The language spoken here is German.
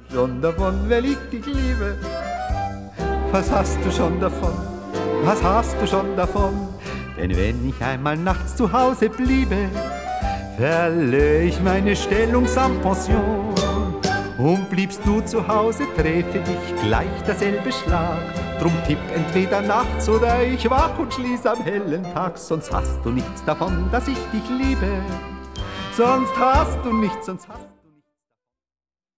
schon davon, weil ich dich liebe. Was hast du schon davon? Was hast du schon davon? Denn wenn ich einmal nachts zu Hause bliebe, verlöre ich meine Stellung samt Pension. Und bliebst du zu Hause, träfe dich gleich derselbe Schlag. Drum tipp entweder nachts oder ich wach und schließ am hellen Tag. Sonst hast du nichts davon, dass ich dich liebe. Sonst hast du nichts, sonst hast